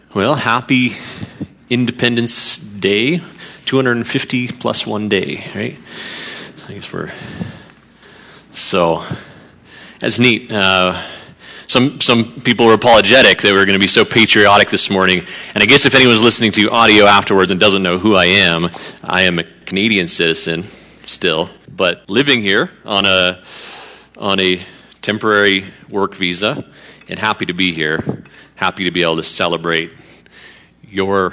Well, happy Independence Day, 250 plus one day, right? I guess so that's neat. Some people were apologetic. They were going to be so patriotic this morning. And I guess if anyone's listening to audio afterwards and doesn't know who I am a Canadian citizen still, but living here on a temporary work visa, and happy to be here. Happy to be able to celebrate your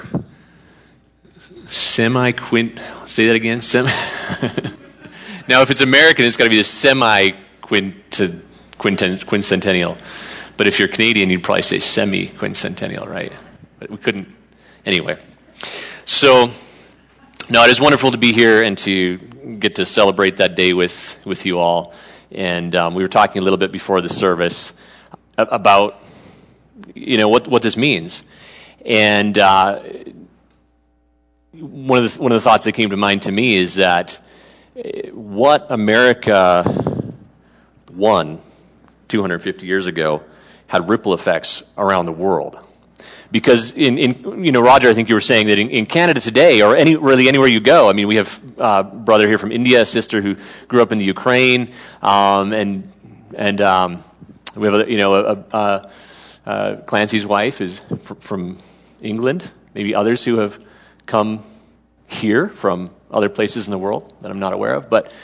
say that again? Now, if it's American, it's got to be the semi-quincentennial. But if you're Canadian, you'd probably say semi-quincentennial, right? But we couldn't. Anyway. So, no, it is wonderful to be here and to get to celebrate that day with you all. And we were talking a little bit before the service about, what this means. And one of the thoughts that came to mind to me is that what America won 250 years ago had ripple effects around the world. Because Roger, I think you were saying that in Canada today, or really anywhere you go, I mean, we have a brother here from India, a sister who grew up in the Ukraine, and we have Clancy's wife is from England, maybe others who have come here from other places in the world that I'm not aware of. But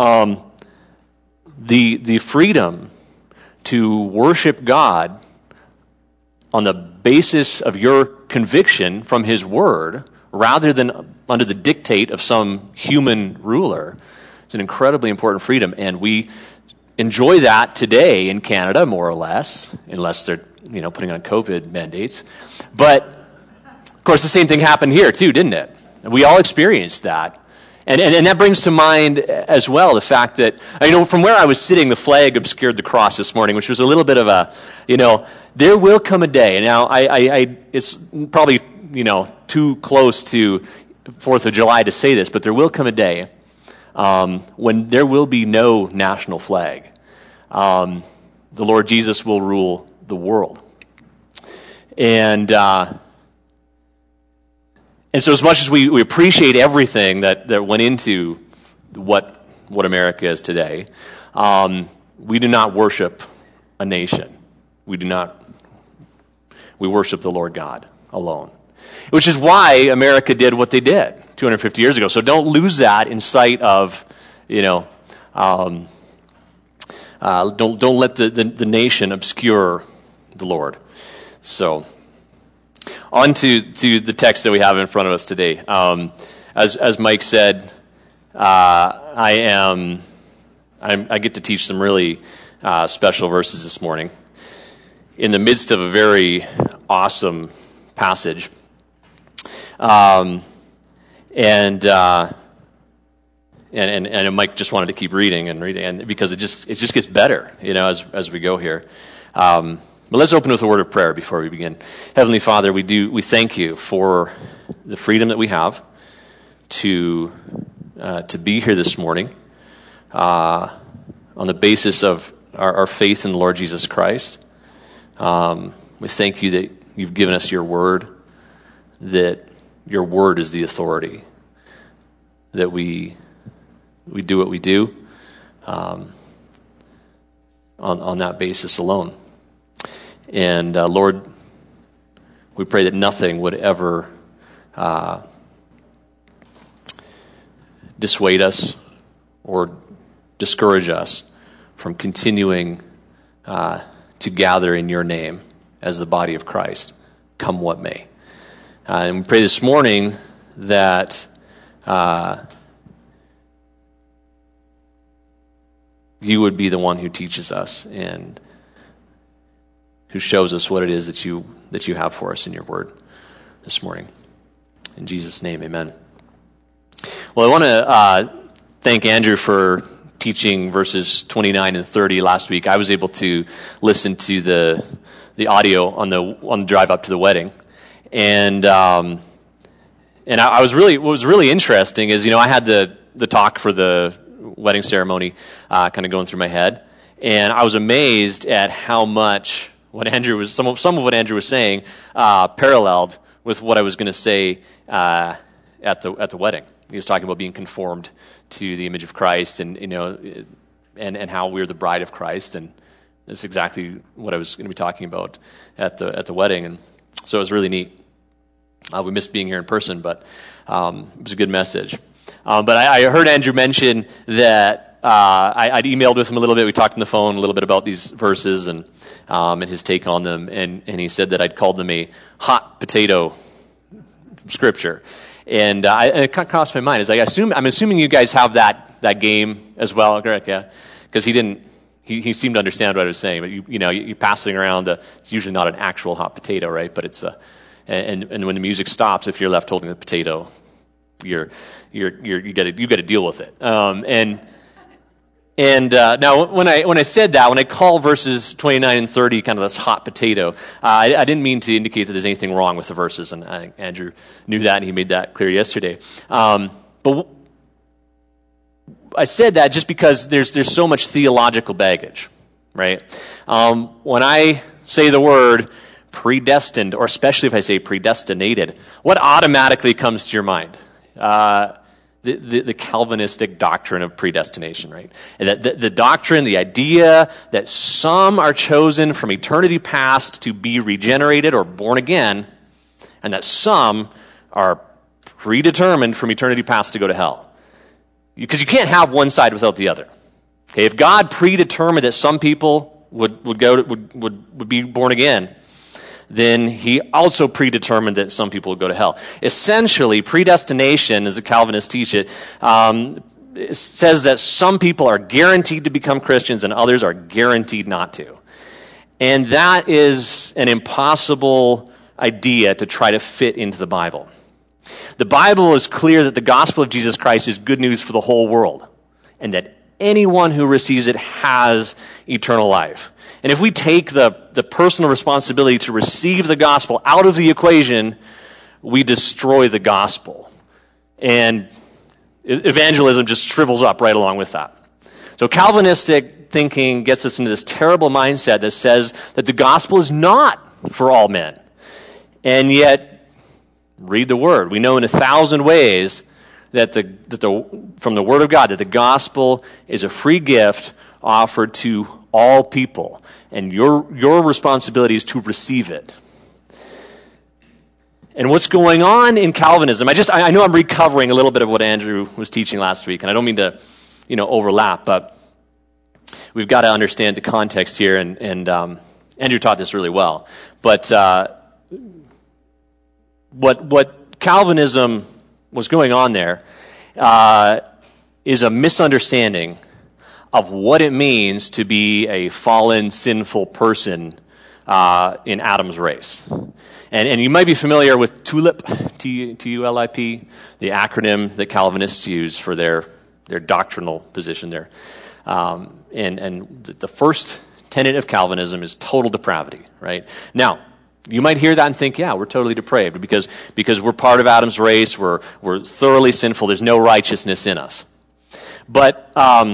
the freedom to worship God on the basis of your conviction from His Word, rather than under the dictate of some human ruler, is an incredibly important freedom. And we enjoy that today in Canada, more or less, unless they're putting on COVID mandates. But, of course, the same thing happened here, too, didn't it? We all experienced that. And that brings to mind as well the fact that, from where I was sitting, the flag obscured the cross this morning, which was a little bit of a, there will come a day. Now, it's probably, too close to 4th of July to say this, but there will come a day when there will be no national flag. The Lord Jesus will rule the world. And so as much as we appreciate everything that went into what America is today, we do not worship a nation. We worship the Lord God alone. Which is why America did what they did 250 years ago. So don't lose that in sight of, don't let the nation obscure the Lord. So, on to the text that we have in front of us today. As Mike said, I get to teach some really special verses this morning in the midst of a very awesome passage, and Mike just wanted to keep reading and because it just gets better, as we go here. But let's open with a word of prayer before we begin. Heavenly Father, we thank you for the freedom that we have to be here this morning on the basis of our faith in the Lord Jesus Christ. We thank you that you've given us your word, that your word is the authority, that we do what we do on that basis alone. And Lord, we pray that nothing would ever dissuade us or discourage us from continuing to gather in your name as the body of Christ, come what may. And we pray this morning that you would be the one who teaches us and who shows us what it is that you have for us in your word this morning. In Jesus' name, amen. Well, I want to thank Andrew for teaching verses 29 and 30 last week. I was able to listen to the audio on the drive up to the wedding, and what was really interesting is I had the talk for the wedding ceremony kind of going through my head, and I was amazed at how much what Andrew was, some of what Andrew was saying paralleled with what I was going to say at the wedding. He was talking about being conformed to the image of Christ, and and how we're the bride of Christ, and that's exactly what I was going to be talking about at the wedding, and so it was really neat. We missed being here in person, but it was a good message. But I heard Andrew mention that I'd emailed with him a little bit. We talked on the phone a little bit about these verses and his take on them, and he said that I'd called them a hot potato scripture. And it crossed my mind. I'm assuming you guys have that game as well, correct? Yeah, because he seemed to understand what I was saying. But you're passing around. It's usually not an actual hot potato, right? But it's and when the music stops, if you're left holding the potato, you got to deal with it. Now, when I said that, when I call verses 29 and 30 kind of this hot potato, I didn't mean to indicate that there's anything wrong with the verses, and I think Andrew knew that, and he made that clear yesterday. But I said that just because there's so much theological baggage, right? When I say the word predestined, or especially if I say predestinated, what automatically comes to your mind? The Calvinistic doctrine of predestination, right? The doctrine, the idea that some are chosen from eternity past to be regenerated or born again, and that some are predetermined from eternity past to go to hell. Because you can't have one side without the other. Okay, if God predetermined that some people would be born again, then he also predetermined that some people would go to hell. Essentially, predestination, as the Calvinists teach it, it says that some people are guaranteed to become Christians and others are guaranteed not to. And that is an impossible idea to try to fit into the Bible. The Bible is clear that the gospel of Jesus Christ is good news for the whole world, and that anyone who receives it has eternal life. And if we take the personal responsibility to receive the gospel out of the equation, we destroy the gospel. And evangelism just shrivels up right along with that. So Calvinistic thinking gets us into this terrible mindset that says that the gospel is not for all men. And yet, read the word. We know in 1,000 ways that from the word of God that the gospel is a free gift offered to all people, and your responsibility is to receive it. And what's going on in Calvinism, I know I'm recovering a little bit of what Andrew was teaching last week, and I don't mean to overlap, but we've got to understand the context here, and Andrew taught this really well. But what Calvinism was going on there is a misunderstanding of what it means to be a fallen, sinful person in Adam's race. And you might be familiar with TULIP, T-U-L-I-P, the acronym that Calvinists use for their doctrinal position there. And the first tenet of Calvinism is total depravity, right? Now, you might hear that and think, yeah, we're totally depraved because we're part of Adam's race, we're thoroughly sinful, there's no righteousness in us. But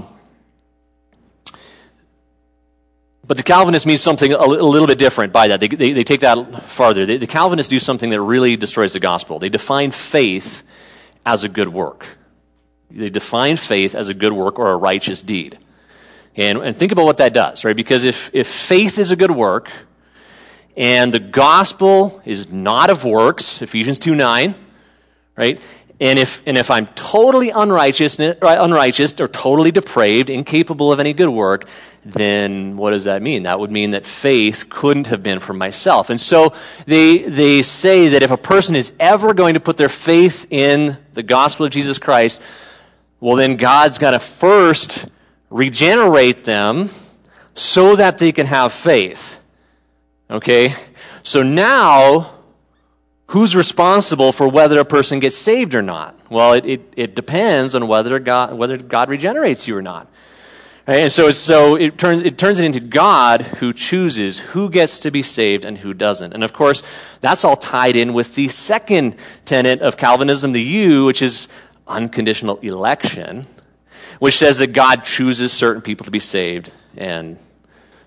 the Calvinists mean something a little bit different by that. They take that farther. The Calvinists do something that really destroys the gospel. They define faith as a good work. They define faith as a good work or a righteous deed. And think about what that does, right? Because if faith is a good work, and the gospel is not of works, Ephesians 2:9, right? And if I'm totally unrighteous or totally depraved, incapable of any good work, then what does that mean? That would mean that faith couldn't have been for myself. And so they say that if a person is ever going to put their faith in the gospel of Jesus Christ, well, then God's got to first regenerate them so that they can have faith. Okay? So now, who's responsible for whether a person gets saved or not? Well, it depends on whether God regenerates you or not. Right? And so it turns it into God who chooses who gets to be saved and who doesn't. And of course, that's all tied in with the second tenet of Calvinism, the U, which is unconditional election, which says that God chooses certain people to be saved and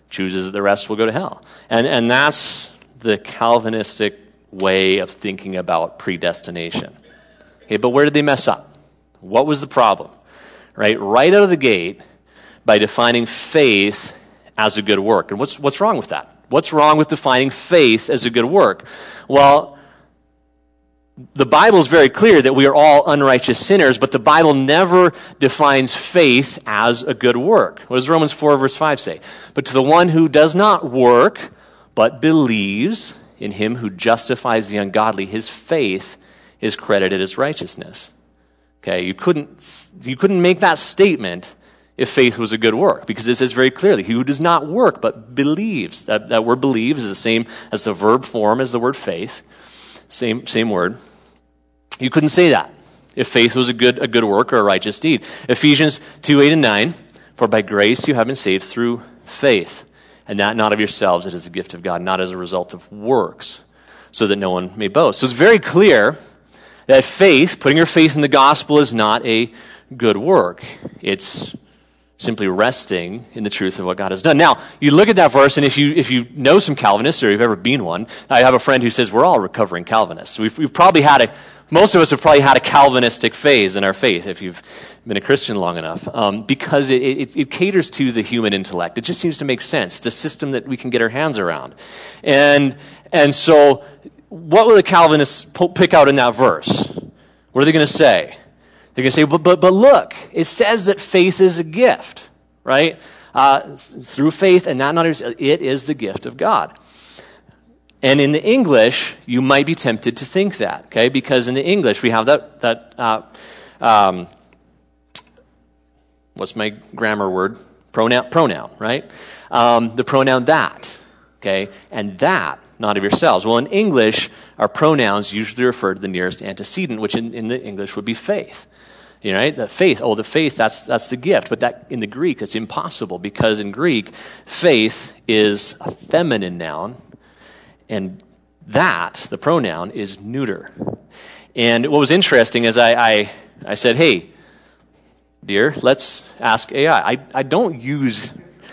chooses that the rest will go to hell. And that's the Calvinistic way of thinking about predestination. Okay, but where did they mess up? What was the problem? Right out of the gate, by defining faith as a good work. And what's wrong with that? What's wrong with defining faith as a good work? Well, the Bible is very clear that we are all unrighteous sinners, but the Bible never defines faith as a good work. What does Romans 4 verse 5 say? But to the one who does not work, but believes in him who justifies the ungodly, his faith is credited as righteousness. Okay, you couldn't make that statement if faith was a good work, because it says very clearly, he who does not work but believes. That word believes is the same as the verb form as the word faith. Same word. You couldn't say that if faith was a good work or a righteous deed. Ephesians 2:8 and 9, for by grace you have been saved through faith, and that not of yourselves, it is a gift of God, not as a result of works, so that no one may boast. So it's very clear that faith, putting your faith in the gospel, is not a good work. It's simply resting in the truth of what God has done. Now, you look at that verse, and if you know some Calvinists, or you've ever been one, I have a friend who says we're all recovering Calvinists. We've probably most of us have probably had a Calvinistic phase in our faith, if you've been a Christian long enough, because it caters to the human intellect. It just seems to make sense. It's a system that we can get our hands around. And so, what will the Calvinists pick out in that verse? What are they going to say? They're going to say, but look, it says that faith is a gift, right? Through faith, and not others, it is the gift of God. And in the English, you might be tempted to think that, okay? Because in the English, we have that what's my grammar word? Pronoun, right? The pronoun that, okay? And that, not of yourselves. Well, in English, our pronouns usually refer to the nearest antecedent, which in the English would be faith. You know, right? The faith, that's the gift. But that in the Greek, it's impossible, because in Greek, faith is a feminine noun, and that, the pronoun, is neuter. And what was interesting is I said, hey, dear, let's ask AI. I don't use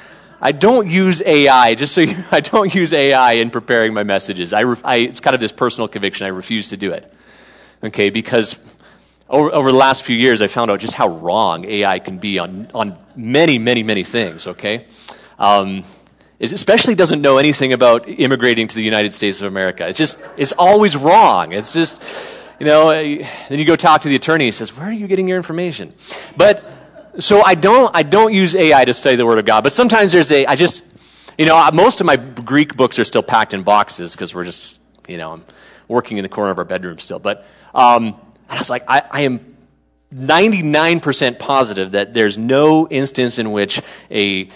AI, just so I don't use AI in preparing my messages. It's kind of this personal conviction. I refuse to do it. Okay, because over the last few years, I found out just how wrong AI can be on many, many, many things, okay? It especially doesn't know anything about immigrating to the United States of America. It's always wrong. It's just, then you go talk to the attorney, he says, where are you getting your information? But so I don't use AI to study the Word of God, but sometimes most of my Greek books are still packed in boxes because we're just, I'm working in the corner of our bedroom still. But I was like, I am 99% positive that there's no instance in which a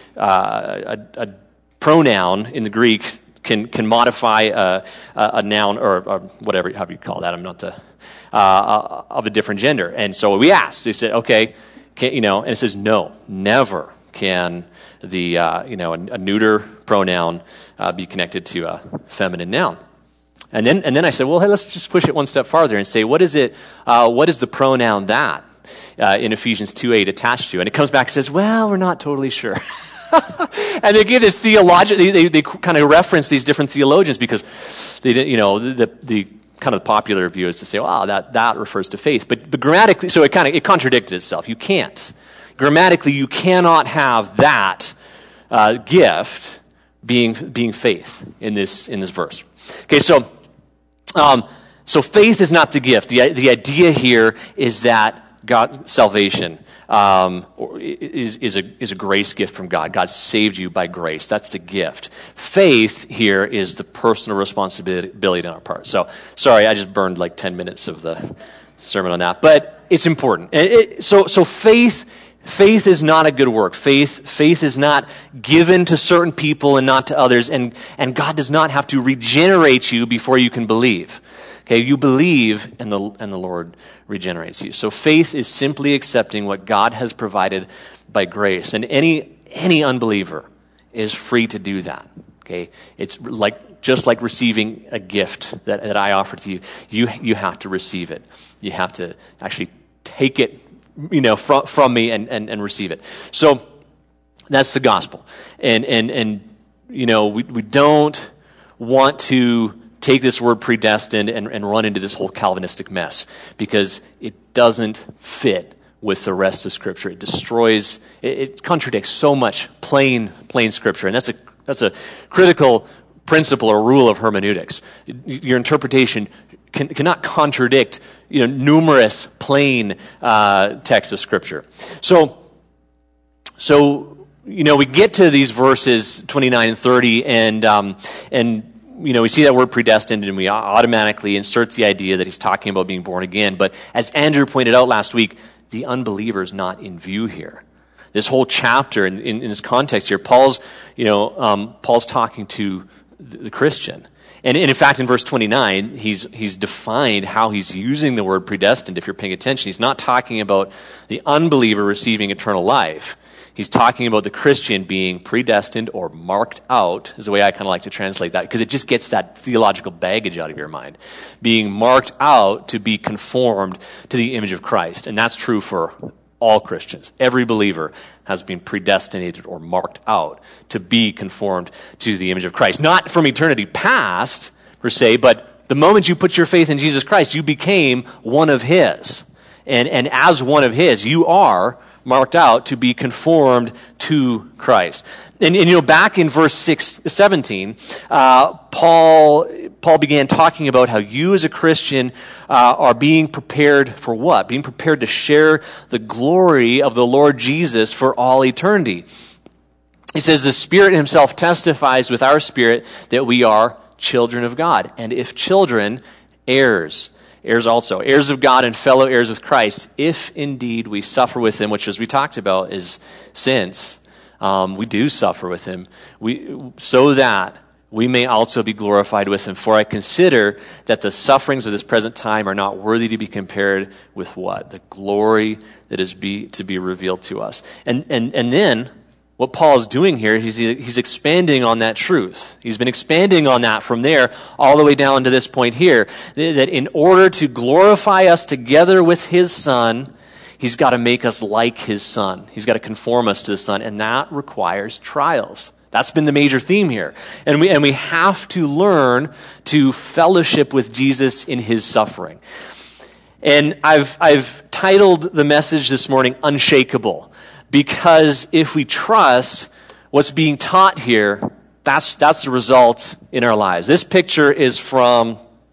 pronoun in the Greek can modify a noun or whatever, however you call that. I'm not of a different gender. And so we asked. They said, okay. And it says, no, never can a neuter pronoun be connected to a feminine noun. And then I said, well, hey, let's just push it one step farther and say, what is the pronoun that in Ephesians 2:8 attached to? And it comes back and says, well, we're not totally sure. And they give this they kind of reference these different theologians because they the kind of popular view is to say, wow, that refers to faith. But grammatically, so it contradicted itself. You can't. Grammatically, you cannot have that gift being faith in this verse. Okay, so faith is not the gift. The idea here is that God's salvation is a grace gift from God. God saved you by grace. That's the gift. Faith here is the personal responsibility on our part. So, sorry, I just burned like 10 minutes of the sermon on that, but it's important. So faith is not a good work. Faith is not given to certain people and not to others, and God does not have to regenerate you before you can believe. Okay, you believe, and the Lord regenerates you. So faith is simply accepting what God has provided by grace, and any unbeliever is free to do that. Okay, it's just like receiving a gift that I offer to you. You have to receive it. You have to actually take it, from me and receive it. So that's the gospel, and we don't want to take this word predestined and run into this whole Calvinistic mess, because it doesn't fit with the rest of Scripture. It destroys, it contradicts so much plain Scripture, and that's a critical principle or rule of hermeneutics. Your interpretation cannot contradict numerous plain texts of Scripture. So we get to these verses 29 and 30, and we see that word predestined, and we automatically insert the idea that he's talking about being born again. But as Andrew pointed out last week, the unbeliever is not in view here. This whole chapter, in this context here, Paul's talking to the Christian. And in fact, in verse 29, he's defined how he's using the word predestined. If you're paying attention, he's not talking about the unbeliever receiving eternal life. He's talking about the Christian being predestined or marked out, is the way I kind of like to translate that, because it just gets that theological baggage out of your mind. Being marked out to be conformed to the image of Christ. And that's true for all Christians. Every believer has been predestinated or marked out to be conformed to the image of Christ. Not from eternity past, per se, but the moment you put your faith in Jesus Christ, you became one of His. And as one of His, you are marked out to be conformed to Christ. And back in verse 17, Paul began talking about how you as a Christian are being prepared for what? Being prepared to share the glory of the Lord Jesus for all eternity. He says, the Spirit Himself testifies with our spirit that we are children of God. And if children, heirs also, heirs of God and fellow heirs with Christ, if indeed we suffer with Him, which as we talked about is since we do suffer with Him, so that we may also be glorified with Him. For I consider that the sufferings of this present time are not worthy to be compared with what? The glory that is to be revealed to us. And then what Paul is doing here, he's expanding on that truth. He's been expanding on that from there all the way down to this point here, that in order to glorify us together with His Son, He's got to make us like His Son. He's got to conform us to the Son, and that requires trials. That's been the major theme here. And we have to learn to fellowship with Jesus in His suffering. And I've titled the message this morning, Unshakable. Because if we trust what's being taught here, that's the result in our lives. This picture is from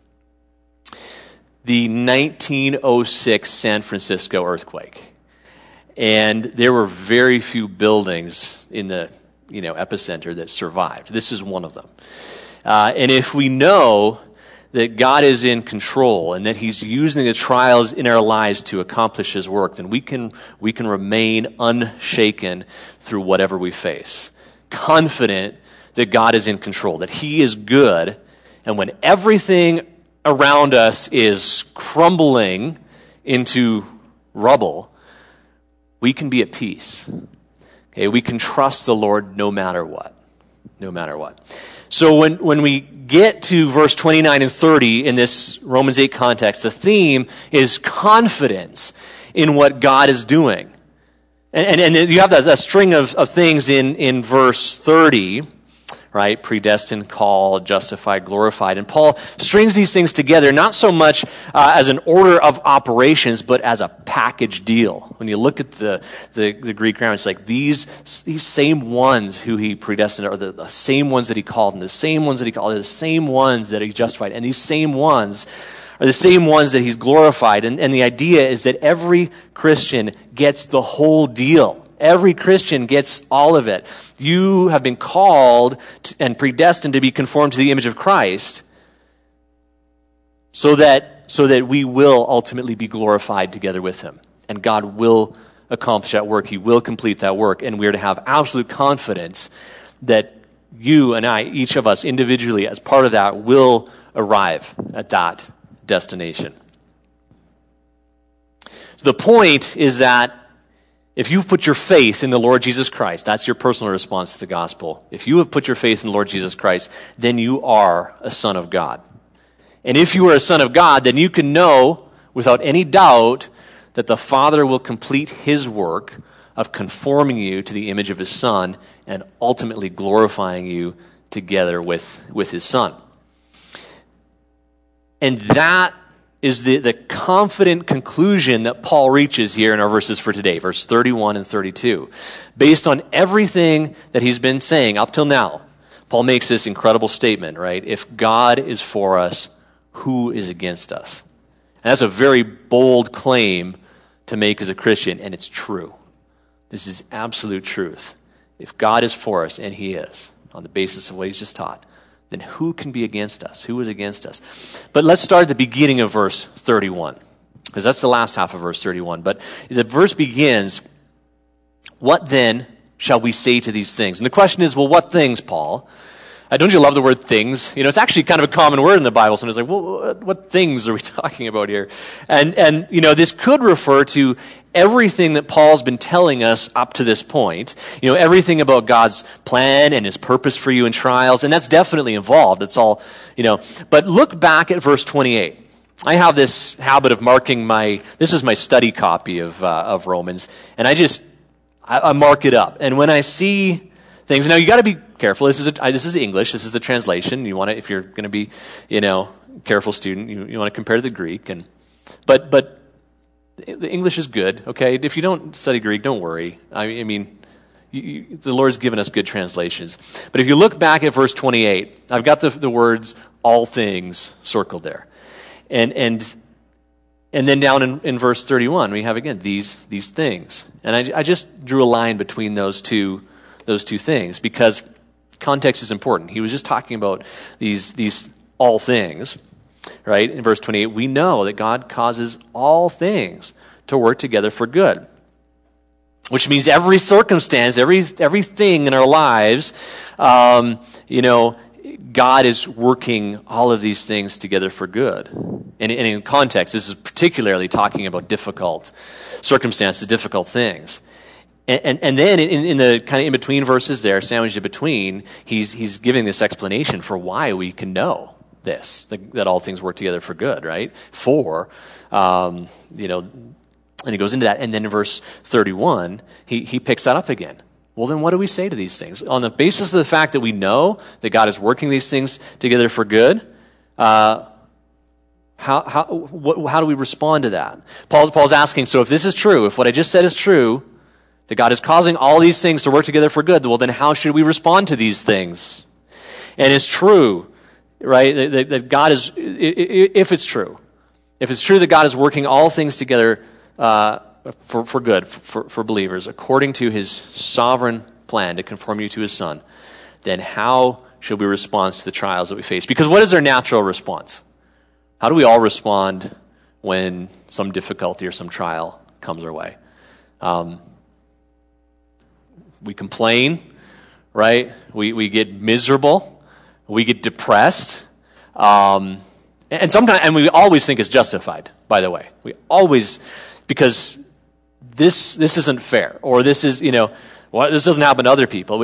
the 1906 San Francisco earthquake. And there were very few buildings in the epicenter that survived. This is one of them. And if we know that God is in control and that He's using the trials in our lives to accomplish His work, then we can remain unshaken through whatever we face. Confident that God is in control, that He is good, and when everything around us is crumbling into rubble, we can be at peace. Okay, we can trust the Lord no matter what. No matter what. So when we get to verse 29 and 30 in this Romans 8 context, the theme is confidence in what God is doing. And you have that string of things in verse 30, right? Predestined, called, justified, glorified. And Paul strings these things together, not so much as an order of operations, but as a package deal. When you look at the Greek grammar, it's like these same ones who He predestined are the same ones that He called, and the same ones that He called are the same ones that He justified, and these same ones are the same ones that He's glorified. And the idea is that every Christian gets the whole deal. Every Christian gets all of it. You have been called and predestined to be conformed to the image of Christ so that we will ultimately be glorified together with Him. And God will accomplish that work. He will complete that work. And we are to have absolute confidence that you and I, each of us individually, as part of that, will arrive at that destination. So the point is that if you've put your faith in the Lord Jesus Christ, that's your personal response to the gospel. If you have put your faith in the Lord Jesus Christ, then you are a son of God. And if you are a son of God, then you can know without any doubt that the Father will complete His work of conforming you to the image of His Son and ultimately glorifying you together with his Son. And that is the confident conclusion that Paul reaches here in our verses for today, verse 31 and 32. Based on everything that he's been saying up till now, Paul makes this incredible statement, right? If God is for us, who is against us? And that's a very bold claim to make as a Christian, and it's true. This is absolute truth. If God is for us, and he is, on the basis of what he's just taught, then who can be against us? Who is against us? But let's start at the beginning of verse 31, because that's the last half of verse 31. But the verse begins, what then shall we say to these things? And the question is, well, what things, Paul? Don't you love the word things? It's actually kind of a common word in the Bible. So it's like, well, what things are we talking about here? And this could refer to everything that Paul's been telling us up to this point. Everything about God's plan and his purpose for you in trials. And that's definitely involved. It's all, But look back at verse 28. I have this habit of marking this is my study copy of Romans. And I mark it up. And when I see things, now you got to be careful. This is English. This is the translation. You want to, if you're going to be, careful student, you want to compare to the Greek. But the English is good. Okay, if you don't study Greek, don't worry. I mean, the Lord's given us good translations. But if you look back at verse 28, I've got the words "all things" circled there, and then down in verse 31, we have again these things. And I just drew a line between those two things because context is important. He was just talking about these all things, right? In verse 28, we know that God causes all things to work together for good, which means every circumstance, everything in our lives, God is working all of these things together for good. And in context, this is particularly talking about difficult circumstances, difficult things. And then in the kind of in between verses there, sandwiched in between, he's giving this explanation for why we can know this, that all things work together for good, right? And he goes into that. And then in verse 31, he picks that up again. Well, then what do we say to these things? On the basis of the fact that we know that God is working these things together for good, how do we respond to that? Paul's asking, so if this is true, if what I just said is true, that God is causing all these things to work together for good, well, then how should we respond to these things? And it's true, right, that God is, if it's true that God is working all things together for good, for believers, according to his sovereign plan to conform you to his Son, then how should we respond to the trials that we face? Because what is our natural response? How do we all respond when some difficulty or some trial comes our way? We complain, right? We get miserable. We get depressed. And we always think it's justified, by the way. We always, because this isn't fair, or this is, this doesn't happen to other people.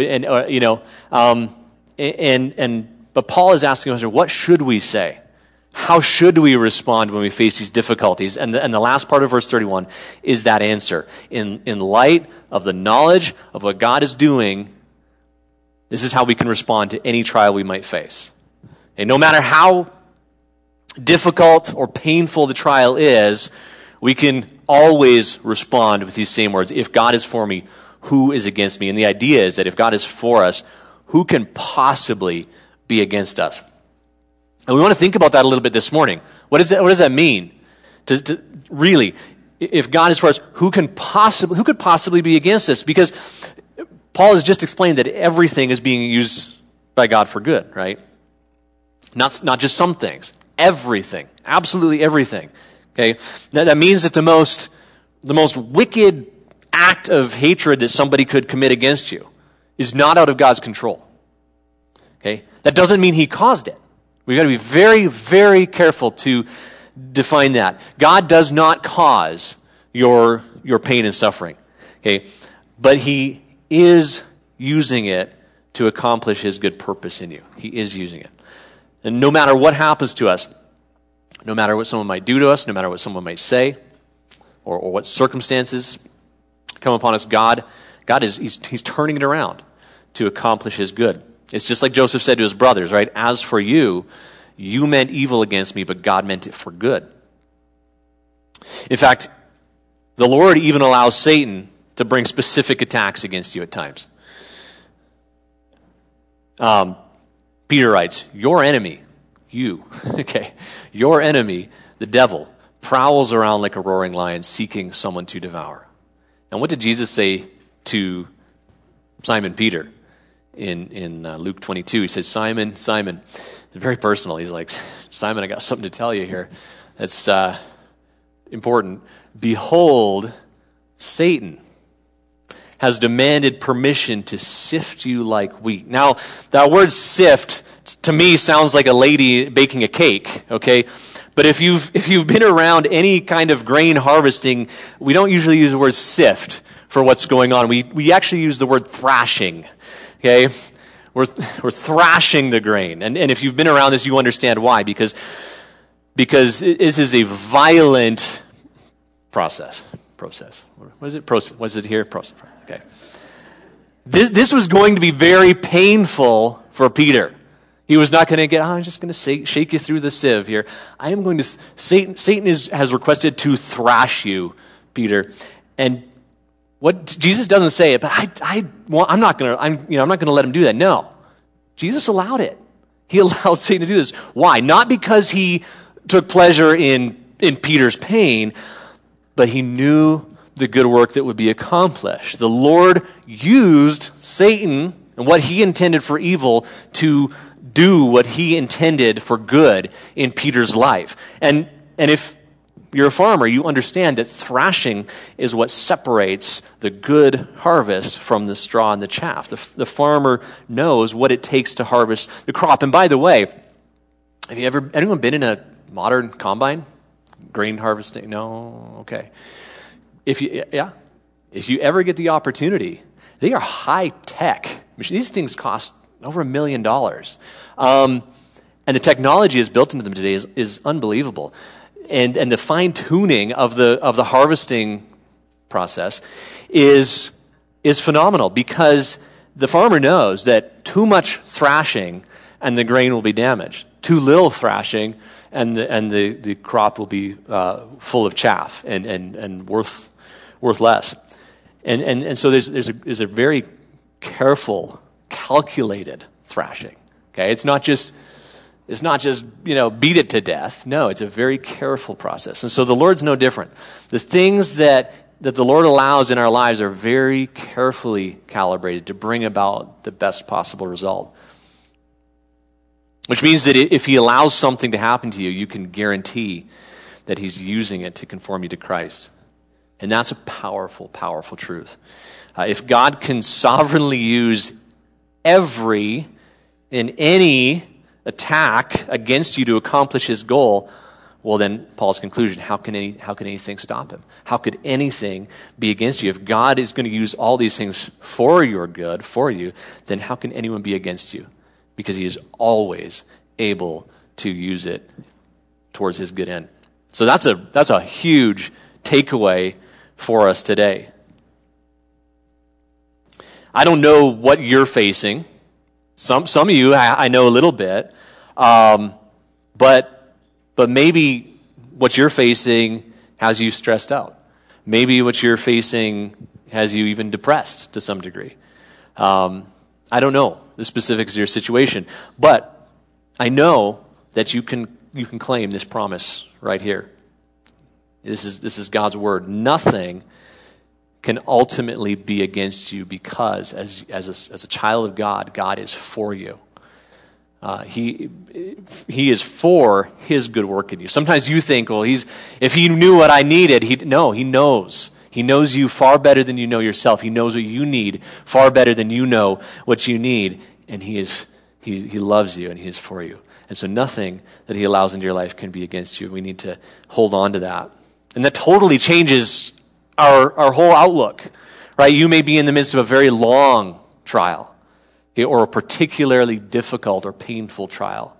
But Paul is asking us, what should we say? How should we respond when we face these difficulties? And the last part of verse 31 is that answer. In light of the knowledge of what God is doing, this is how we can respond to any trial we might face. And no matter how difficult or painful the trial is, we can always respond with these same words. If God is for me, who is against me? And the idea is that if God is for us, who can possibly be against us? And we want to think about that a little bit this morning. What does that mean? To really, if God is for us, who could possibly be against us? Because Paul has just explained that everything is being used by God for good, right? Not just some things. Everything. Absolutely everything. Okay? That means that the most wicked act of hatred that somebody could commit against you is not out of God's control. Okay? That doesn't mean he caused it. We've got to be very, very careful to define that. God does not cause your pain and suffering. Okay? But he is using it to accomplish his good purpose in you. He is using it. And no matter what happens to us, no matter what someone might do to us, no matter what someone might say, or what circumstances come upon us, God is he's turning it around to accomplish his good. It's just like Joseph said to his brothers, right? As for you, you meant evil against me, but God meant it for good. In fact, the Lord even allows Satan to bring specific attacks against you at times. Peter writes, your enemy, you, okay, your enemy, the devil, prowls around like a roaring lion seeking someone to devour. And what did Jesus say to Simon Peter in Luke 22? He said, Simon, Simon, very personal. He's like, Simon, I got something to tell you here. That's important. Behold, Satan has demanded permission to sift you like wheat. Now, that word sift, to me, sounds like a lady baking a cake, okay? But if you've been around any kind of grain harvesting, we don't usually use the word sift for what's going on. We actually use the word thrashing, okay? We're thrashing the grain. And if you've been around this, you understand why. Because this is a violent process. What is it? Process. What is it here? Process. Okay. This was going to be very painful for Peter. He was not going to I'm just going to shake you through the sieve here. I am going to, Satan has requested to thrash you, Peter. And what Jesus doesn't say it, but I'm not going to let him do that. No. Jesus allowed it. He allowed Satan to do this. Why? Not because he took pleasure in Peter's pain, but he knew the good work that would be accomplished. The Lord used Satan and what he intended for evil to do what he intended for good in Peter's life. And if you're a farmer, you understand that thrashing is what separates the good harvest from the straw and the chaff. The farmer knows what it takes to harvest the crop. And by the way, have anyone been in a modern combine? Grain harvesting? No? Okay. If you ever get the opportunity, they are high-tech. These things cost over $1 million. And the technology is built into them today is unbelievable. And the fine-tuning of the harvesting process is phenomenal, because the farmer knows that too much thrashing and the grain will be damaged. Too little thrashing and the crop will be full of chaff and worth less. And so there's a very careful, calculated thrashing. Okay, it's not just beat it to death. No, it's a very careful process. And so the Lord's no different. The things that the Lord allows in our lives are very carefully calibrated to bring about the best possible result. Which means that if he allows something to happen to you, you can guarantee that he's using it to conform you to Christ. And that's a powerful, powerful truth. If God can sovereignly use every and any attack against you to accomplish his goal, well then, Paul's conclusion, how can anything stop him? How could anything be against you? If God is going to use all these things for your good, for you, then how can anyone be against you? Because he is always able to use it towards his good end. So that's a huge takeaway for us today. I don't know what you're facing. Some of you, I know a little bit, but maybe what you're facing has you stressed out. Maybe what you're facing has you even depressed to some degree. I don't know the specifics of your situation, but I know that you can claim this promise right here. This is God's word. Nothing can ultimately be against you, because as a child of God, God is for you. He is for his good work in you. Sometimes you think, well, if he knew what I needed, he knows. He knows you far better than you know yourself. He knows what you need far better than you know what you need, and he loves you and he is for you. And so nothing that he allows into your life can be against you. We need to hold on to that. And that totally changes our whole outlook, right? You may be in the midst of a very long trial, okay, or a particularly difficult or painful trial.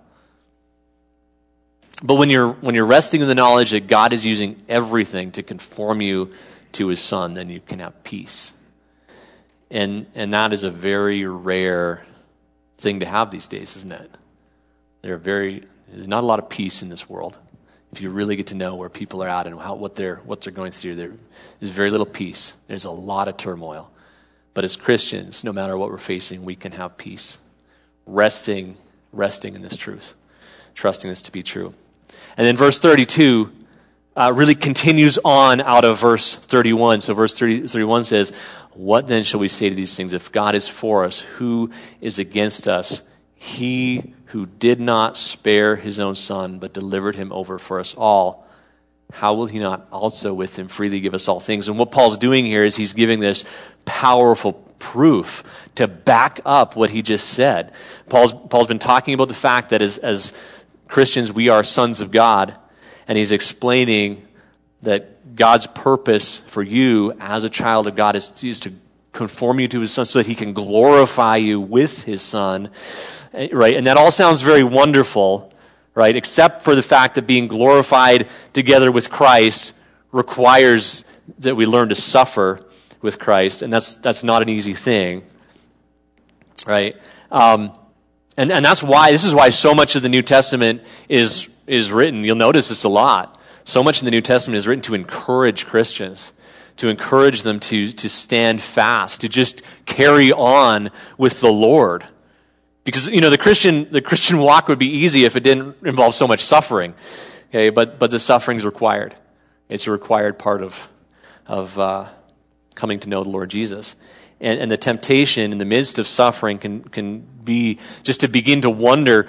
But when you're resting in the knowledge that God is using everything to conform you to his Son, then you can have peace. And that is a very rare thing to have these days, isn't it? There's not a lot of peace in this world. If you really get to know where people are at and what they're going through, there's very little peace. There's a lot of turmoil. But as Christians, no matter what we're facing, we can have peace. Resting in this truth. Trusting this to be true. And then verse 32 really continues on out of verse 31. So verse 31 says, "What then shall we say to these things? If God is for us, who is against us? He who did not spare his own son, but delivered him over for us all, how will he not also with him freely give us all things?" And what Paul's doing here is he's giving this powerful proof to back up what he just said. Paul's been talking about the fact that as Christians, we are sons of God, and he's explaining that God's purpose for you as a child of God is to conform you to his son so that he can glorify you with his son, right? And that all sounds very wonderful, right? Except for the fact that being glorified together with Christ requires that we learn to suffer with Christ, and that's not an easy thing, right? And that's why, this is why so much of the New Testament is written. You'll notice this a lot. So much in the New Testament is written to encourage Christians, to encourage them to stand fast, to just carry on with the Lord. Because, the Christian walk would be easy if it didn't involve so much suffering. Okay, but the suffering's required. It's a required part of coming to know the Lord Jesus. And the temptation in the midst of suffering can be just to begin to wonder,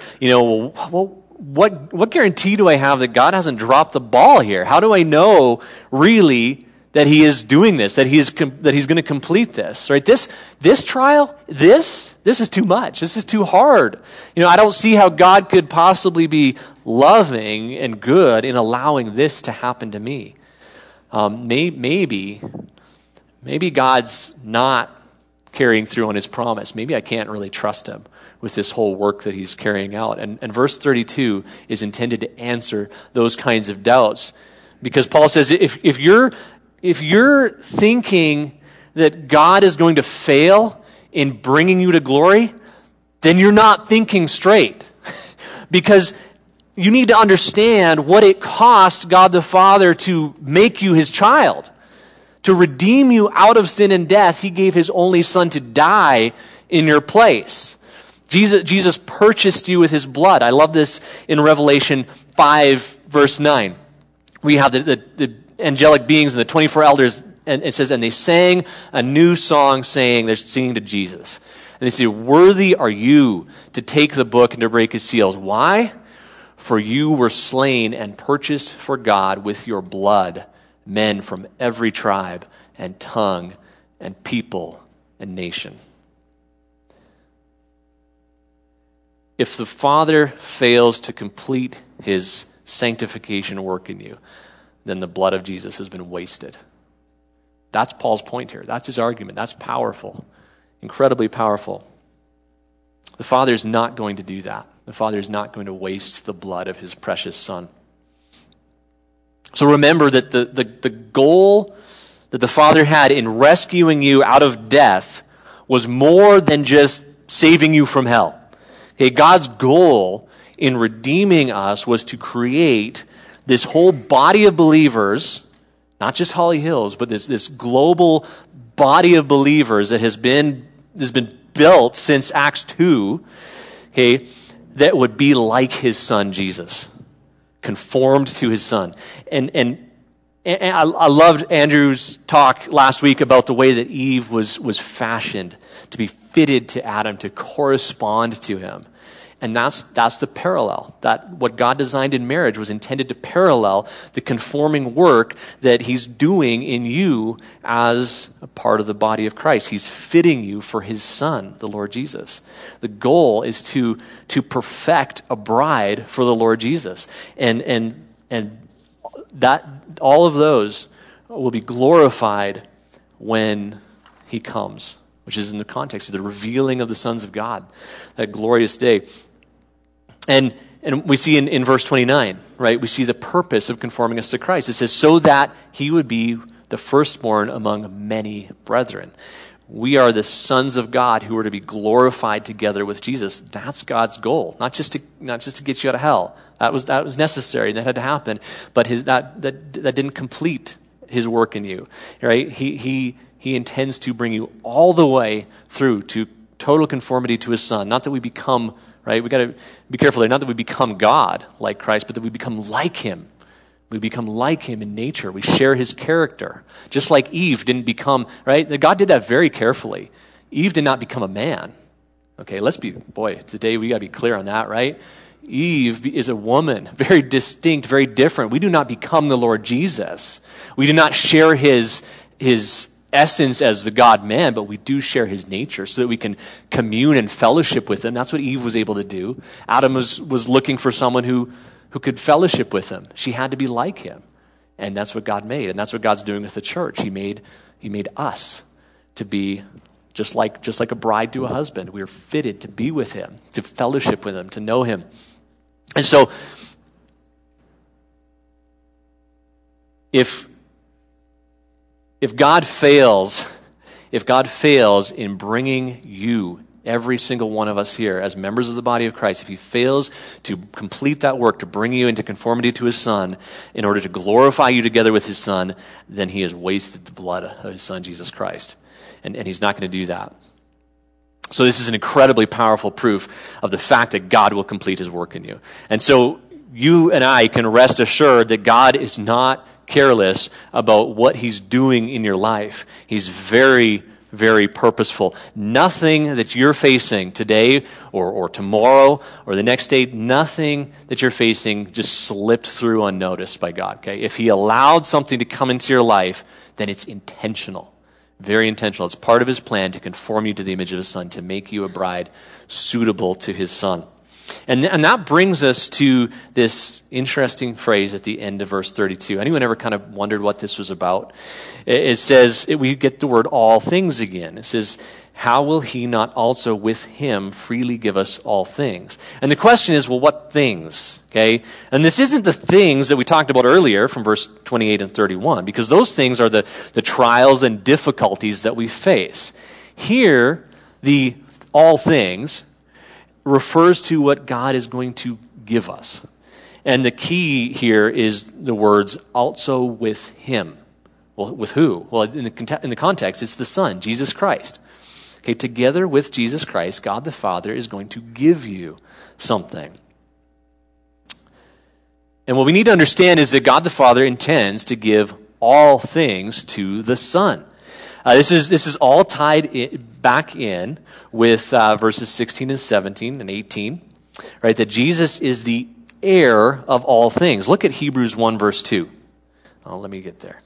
what guarantee do I have that God hasn't dropped the ball here? How do I know really that he is doing this, that he's going to complete this, right? This trial, this is too much. This is too hard. I don't see how God could possibly be loving and good in allowing this to happen to me. Maybe God's not carrying through on his promise. Maybe I can't really trust him with this whole work that he's carrying out. And verse 32 is intended to answer those kinds of doubts. Because Paul says, if you're thinking that God is going to fail in bringing you to glory, then you're not thinking straight. Because you need to understand what it cost God the Father to make you his child. To redeem you out of sin and death, he gave his only son to die in your place. Jesus purchased you with his blood. I love this in Revelation 5, verse 9. We have the angelic beings and the 24 elders, and it says, and they sang a new song saying, they're singing to Jesus. And they say, "Worthy are you to take the book and to break its seals." Why? "For you were slain and purchased for God with your blood men from every tribe and tongue and people and nation." If the Father fails to complete his sanctification work in you, then the blood of Jesus has been wasted. That's Paul's point here. That's his argument. That's powerful, incredibly powerful. The Father is not going to do that. The Father is not going to waste the blood of his precious Son. So remember that the goal that the Father had in rescuing you out of death was more than just saving you from hell. Okay, God's goal in redeeming us was to create this whole body of believers, not just Holly Hills, but this global body of believers that has been built since Acts 2, okay, that would be like his Son Jesus. Conformed to his Son. And I loved Andrew's talk last week about the way that Eve was fashioned to be fitted to Adam, to correspond to him. And that's the parallel. That what God designed in marriage was intended to parallel the conforming work that he's doing in you as a part of the body of Christ. He's fitting you for his Son, the Lord Jesus. The goal is to perfect a bride for the Lord Jesus. And that all of those will be glorified when he comes, which is in the context of the revealing of the sons of God, that glorious day. And we see in verse 29, right, we see the purpose of conforming us to Christ. It says, so that he would be the firstborn among many brethren. we are the sons of God who are to be glorified together with Jesus. That's God's goal, not just to get you out of hell. That was necessary, and that had to happen. But that didn't complete his work in you, right? He intends to bring you all the way through to total conformity to his Son. Not that we become, right? We got to be careful there. Not that we become God like Christ, but that we become like him. We become like him in nature. We share his character. Just like Eve didn't become, right? God did that very carefully. Eve did not become a man. Okay, today we got to be clear on that, right? Eve is a woman, very distinct, very different. We do not become the Lord Jesus. We do not share his essence as the God-man, but we do share his nature so that we can commune and fellowship with him. That's what Eve was able to do. Adam was looking for someone who could fellowship with him. She had to be like him. And that's what God made. And that's what God's doing with the church. He made us to be just like a bride to a husband. We are fitted to be with him, to fellowship with him, to know him. And so, if God fails in bringing you, every single one of us here, as members of the body of Christ, if he fails to complete that work, to bring you into conformity to his Son, in order to glorify you together with his Son, then he has wasted the blood of his Son, Jesus Christ. And he's not going to do that. So this is an incredibly powerful proof of the fact that God will complete his work in you. And so you and I can rest assured that God is not careless about what he's doing in your life. He's very, very purposeful. Nothing that you're facing today or tomorrow or the next day, nothing that you're facing just slipped through unnoticed by God. Okay? If he allowed something to come into your life, then it's intentional. Very intentional. It's part of his plan to conform you to the image of his Son, to make you a bride suitable to his Son. And that brings us to this interesting phrase at the end of verse 32. Anyone ever kind of wondered what this was about? It says, we get the word all things again. It says, how will he not also with him freely give us all things? And the question is, well, what things? Okay? And this isn't the things that we talked about earlier from verse 28 and 31, because those things are the trials and difficulties that we face. Here, the all things refers to what God is going to give us. And the key here is the words, also with him. Well, with who? Well, in the context, it's the Son, Jesus Christ. Okay, together with Jesus Christ, God the Father is going to give you something. And what we need to understand is that God the Father intends to give all things to the Son. This is all tied back in with verses 16 and 17 and 18, right? That Jesus is the heir of all things. Look at Hebrews 1 verse 2. Oh, let me get there.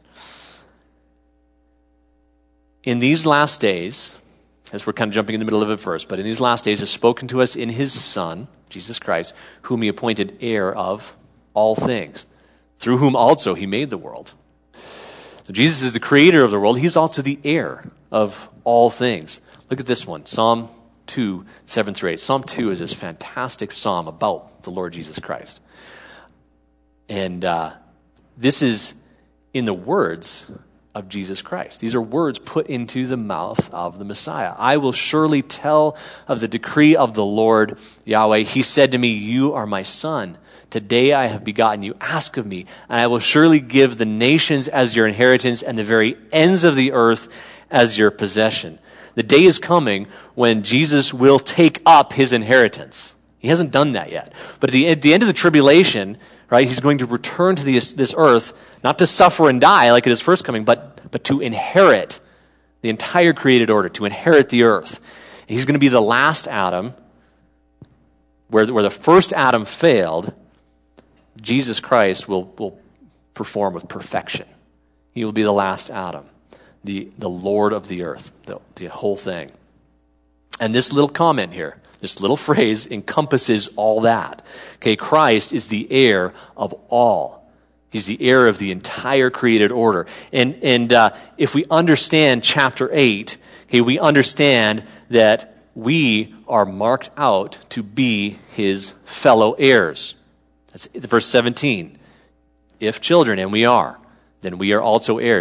In these last days, as we're kind of jumping in the middle of it first, but in these last days is spoken to us in his Son, Jesus Christ, whom he appointed heir of all things, through whom also he made the world. So Jesus is the creator of the world. He's also the heir of all things. Look at this one, Psalm 2, 7 through 8. Psalm 2 is this fantastic psalm about the Lord Jesus Christ. And this is in the words of Jesus Christ. These are words put into the mouth of the Messiah. I will surely tell of the decree of the Lord Yahweh. He said to me, you are my son. Today I have begotten you. Ask of me, and I will surely give the nations as your inheritance and the very ends of the earth as your possession. The day is coming when Jesus will take up his inheritance. He hasn't done that yet. But at the end of the tribulation, right, he's going to return to this earth, not to suffer and die like at his first coming, but to inherit the entire created order, to inherit the earth. And he's going to be the last Adam. Where the first Adam failed, Jesus Christ will perform with perfection. He will be the last Adam, the Lord of the earth, the whole thing. And this little comment here, this little phrase encompasses all that. Okay, Christ is the heir of all. He's the heir of the entire created order. And if we understand chapter 8, okay, we understand that we are marked out to be his fellow heirs. That's verse 17. If children, and we are, then we are also heirs.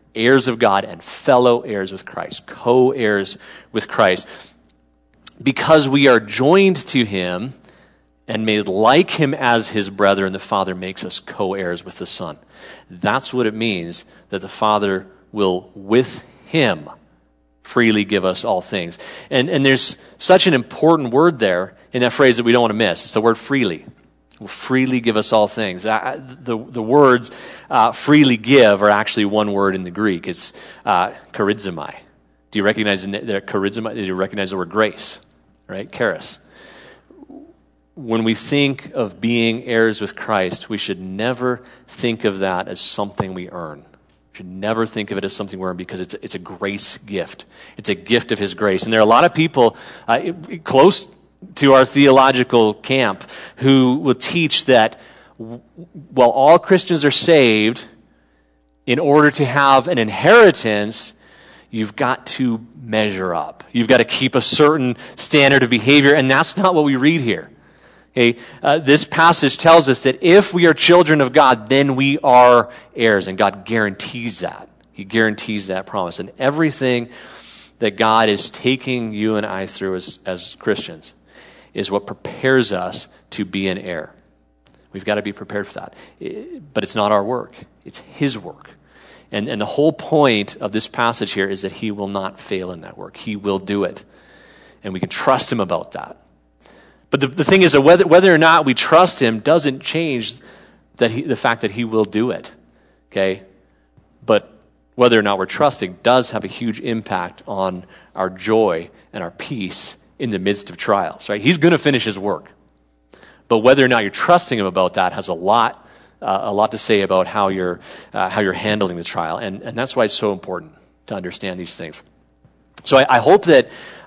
heirs of God and fellow heirs with Christ, co-heirs with Christ. Because we are joined to him and made like him as his brethren, the Father makes us co-heirs with the Son. That's what it means that the Father will, with him, freely give us all things. And there's such an important word there in that phrase that we don't want to miss. It's the word freely. Will freely give us all things. The words freely give are actually one word in the Greek. It's charizomai. Do you recognize the charizomai? Do you recognize the word grace? Right? Charis. When we think of being heirs with Christ, we should never think of that as something we earn. We should never think of it as something we earn because it's a grace gift. It's a gift of his grace. And there are a lot of people close to our theological camp who will teach that while all Christians are saved, in order to have an inheritance, you've got to measure up. You've got to keep a certain standard of behavior, and that's not what we read here. Okay, this passage tells us that if we are children of God, then we are heirs, and God guarantees that. He guarantees that promise. And everything that God is taking you and I through as Christians is what prepares us to be an heir. We've got to be prepared for that. But it's not our work. It's his work. And the whole point of this passage here is that he will not fail in that work. He will do it. And we can trust him about that. But the thing is that whether or not we trust him doesn't change the fact that he will do it. Okay? But whether or not we're trusting does have a huge impact on our joy and our peace in the midst of trials. Right? He's going to finish his work. But whether or not you're trusting him about that has a lot to say about how you're handling the trial. And that's why it's so important to understand these things. So I hope that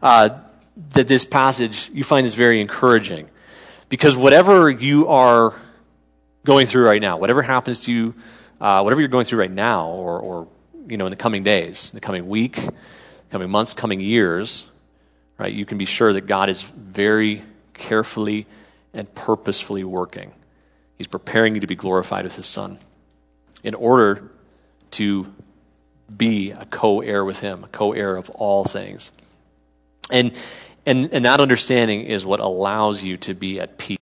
this passage, you find this very encouraging. Because whatever you are going through right now, whatever happens to you, whatever you're going through right now, or in the coming days, the coming week, coming months, coming years, right, you can be sure that God is very carefully and purposefully working. He's preparing you to be glorified with his Son in order to be a co-heir with him, a co-heir of all things. And that understanding is what allows you to be at peace